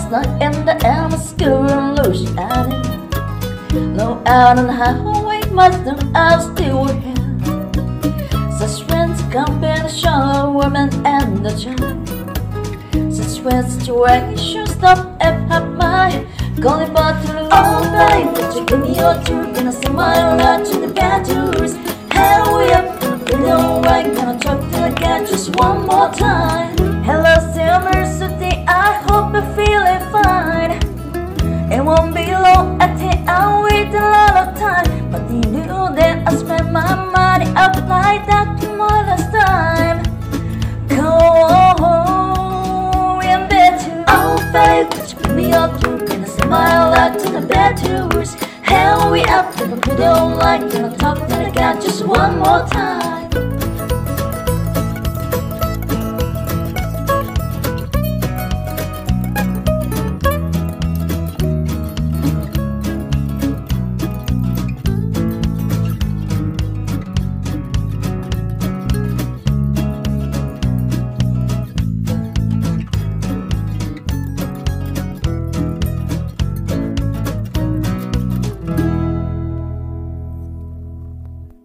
last night in the atmosphere lotion at it. Low out on the highway, must have I still here. Such friends combination, women and the child. Such when situations stop and have my calling back to the old babe. But you give me your truth and I say my life to the bad tours. Hell, we up to the middle right. Gonna talk till I get just one more time. Hello, Silver City, I hope you're feeling fine. It won't be long, I think I'll wait a lot of time. But you knew that I spent my money up like that to my last time. Come on, we're in bed too. Oh, babe, could you give me your truth and I smile out to the bed tours. Hell, we up to the middle light. Gonna talk till I got just one more time.